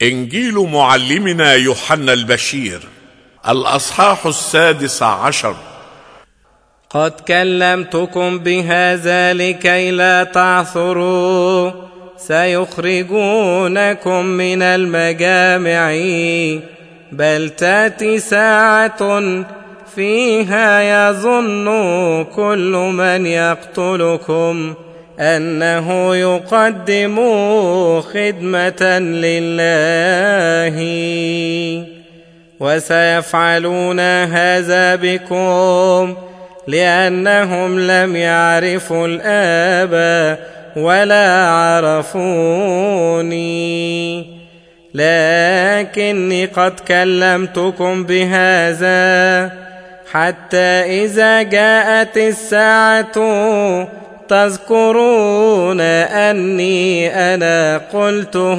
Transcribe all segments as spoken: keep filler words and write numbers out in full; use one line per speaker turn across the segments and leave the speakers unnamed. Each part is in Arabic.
إنجيل معلمنا يوحنا البشير، الأصحاح السادس عشر.
قد كلمتكم بهذا لكي لا تعثروا، سيخرجونكم من المجامع، بل تأتي ساعة فيها يظن كل من يقتلكم أنه يقدم خدمة لله، وسيفعلون هذا بكم لأنهم لم يعرفوا الآب ولا عرفوني، لكني قد كلمتكم بهذا حتى إذا جاءت الساعة تذكرون أني أنا قلته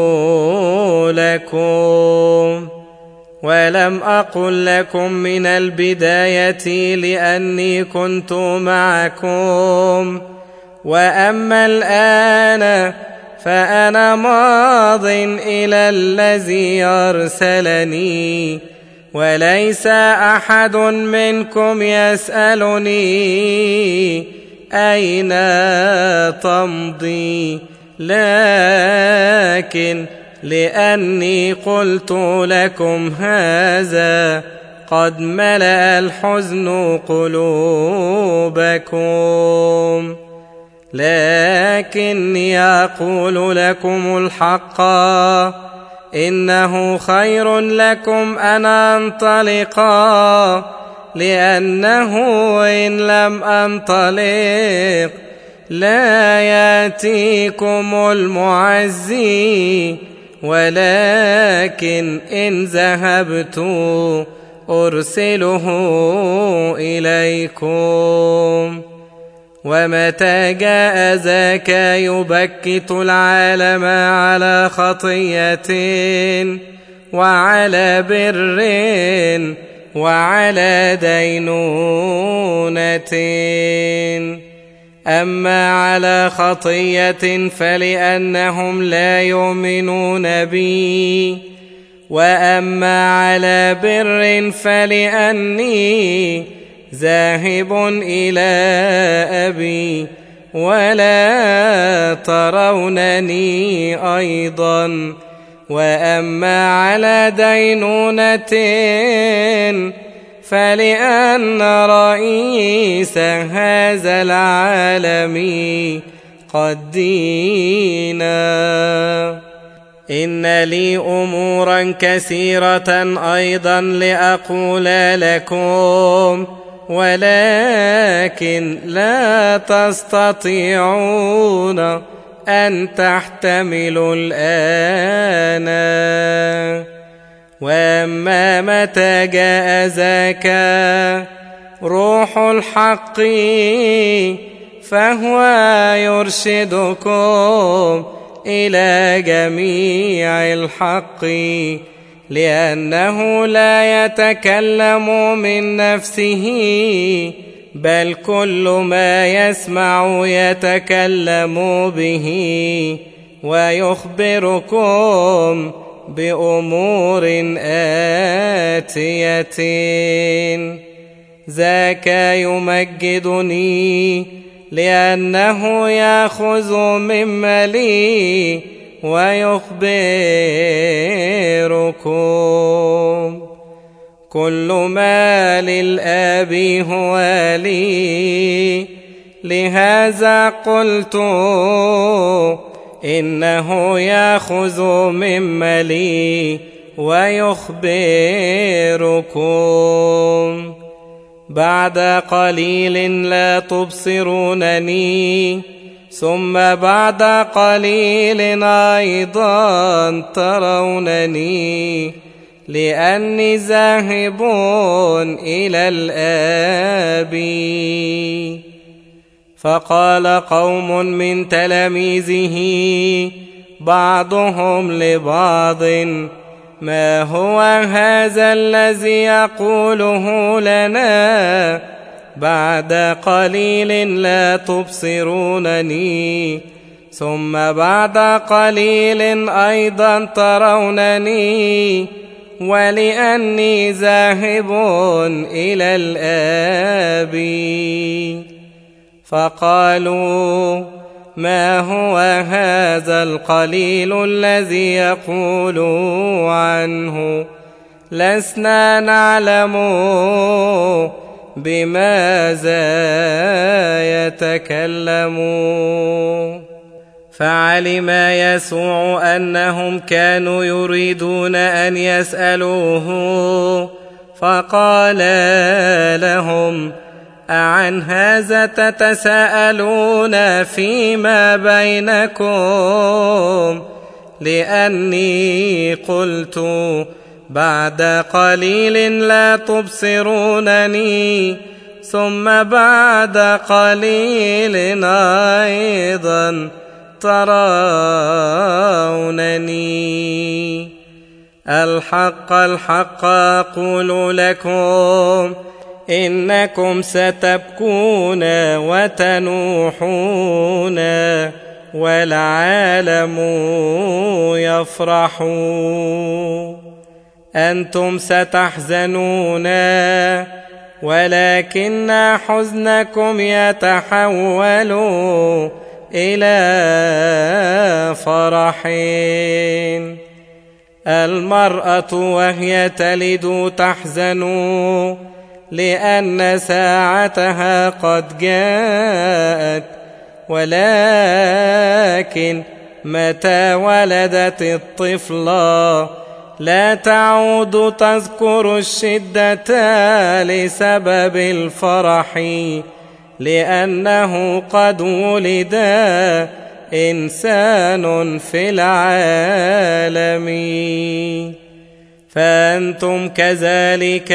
لكم. ولم أقل لكم من البداية لأني كنت معكم، وأما الآن فأنا ماض إلى الذي أرسلني، وليس أحد منكم يسألني أين تمضي، لكن لأني قلت لكم هذا قد ملأ الحزن قلوبكم، لكني أقول لكم الحق، إنه خير لكم أن أنطلق، لأنه إن لم أنطلق لا يأتيكم المعزي، ولكن إن ذهبت أرسله إليكم. ومتى جاء ذاك يبكت العالم على خطية وعلى بر وعلى دينونة. أما على خطية فلأنهم لا يؤمنون بي، وأما على بر فلأني ذاهب إلى أبي ولا ترونني أيضا، وأما على دينونة فلأن رئيس هذا العالم قد دينا. إن لي أمورا كثيرة أيضا لأقول لكم، ولكن لا تستطيعون أن تحتملوا الآن. وأما متى جاء ذاك روح الحق فهو يرشدكم إلى جميع الحق، لأنه لا يتكلم من نفسه، بل كل ما يسمع يتكلم به، ويخبركم بأمور آتية. ذاك يمجدني لأنه يأخذ مما لي ويخبركم. كل ما للآب هو لي، لهذا قلت إنه يأخذ مما لي ويخبركم. بعد قليل لا تبصرونني، ثم بعد قليل أيضا ترونني، لأني ذاهب إلى الآب. فقال قوم من تلاميذه بعضهم لبعض: ما هو هذا الذي يقوله لنا بعد قليل لا تبصرونني ثم بعد قليل أيضا ترونني، ولأني ذاهب إلى الآب. فقالوا: ما هو هذا القليل الذي يقول عنه؟ لسنا نعلم بماذا يتكلم. فعلم يسوع أنهم كانوا يريدون أن يسألوه، فقال لهم: أعن هذا تتساءلون فيما بينكم؟ لأني قلت: بعد قليل لا تبصرونني، ثم بعد قليل أيضا ترونني. الحق الحق أقول لكم، إنكم ستبكون وتنوحون، والعالم يفرح. أنتم ستحزنون، ولكن حزنكم يتحول إلى فرح. المرأة وهي تلد تحزن، لأن ساعتها قد جاءت، ولكن متى ولدت الطفل لا تعود تذكر الشدة لسبب الفرح، لأنه قد ولد إنسان في العالم. فأنتم كذلك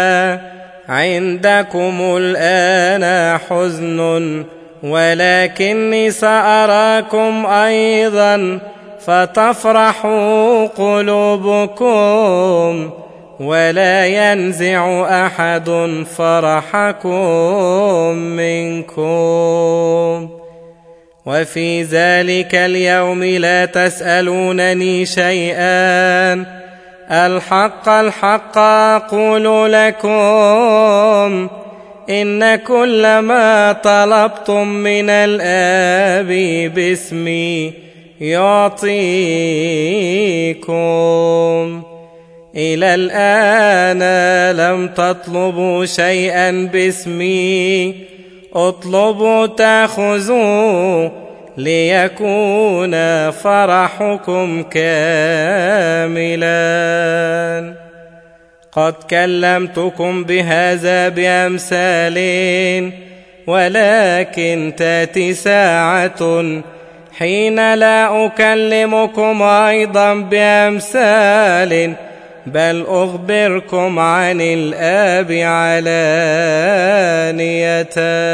عندكم الآن حزن، ولكني سأراكم أيضا فتفرح قلوبكم، ولا ينزع أحد فرحكم منكم. وفي ذلك اليوم لا تسألونني شيئا. الحق الحق أقول لكم، إن كل ما طلبتم من الآب باسمي يعطيكم. إلى الآن لم تطلبوا شيئا باسمي، اطلبوا تأخذوا، ليكون فرحكم كاملا. قد كلمتكم بهذا بأمثال، ولكن تأتي ساعة حين لا أكلمكم أيضا بأمثال، بل أخبركم عن الآب علانية.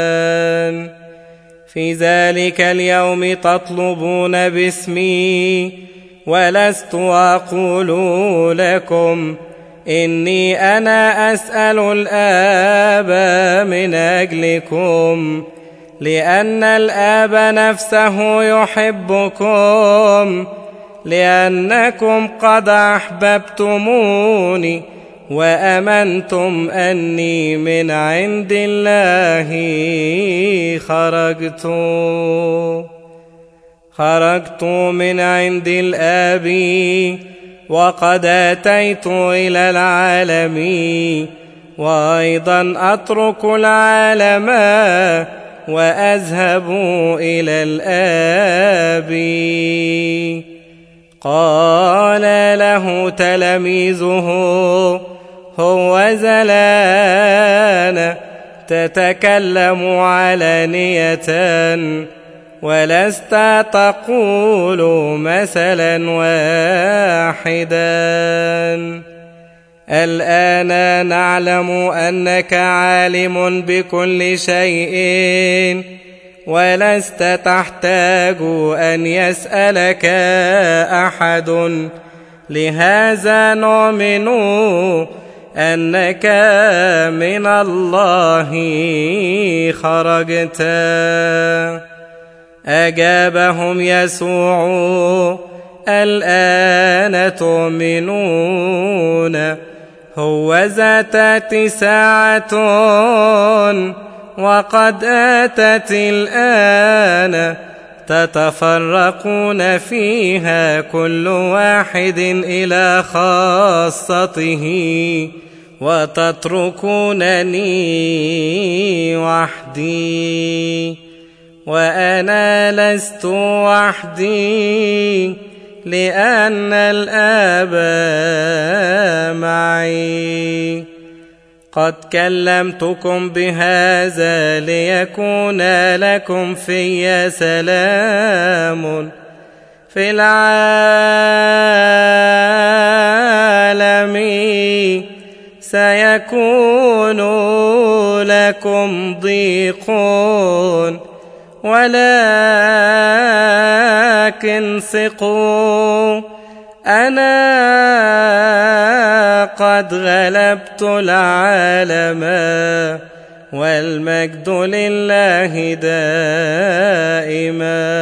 في ذلك اليوم تطلبون باسمي، ولست أقول لكم إني أنا أسأل الآب من أجلكم، لأن الآب نفسه يحبكم، لأنكم قد أحببتموني وأمنتم أني من عند الله خرجت. خرجت من عند الآب، وقد أتيت إلى العالم، وأيضا أترك العالم وأذهب إلى الآب. قال له تلاميذه: هوذا الآن تتكلم علانية، ولست تقول مثلا واحدا. الآن نعلم أنك عالم بكل شيء، ولست تحتاج أن يسألك أحد، لهذا نؤمن أنك من الله خرجت. أجابهم يسوع: الآن تؤمنون؟ هوذا تأتي ساعة وقد آتت الآن تتفرقون فيها كل واحد إلى خاصته وتتركونني وحدي. وأنا لست وحدي لأن الآب معي. قد كلمتكم بهذا ليكون لكم في سلام. في العالم سيكون لكم ضيق، ولكن ثقوا، أنا قد غلبت العالم. والمجد لله دائما.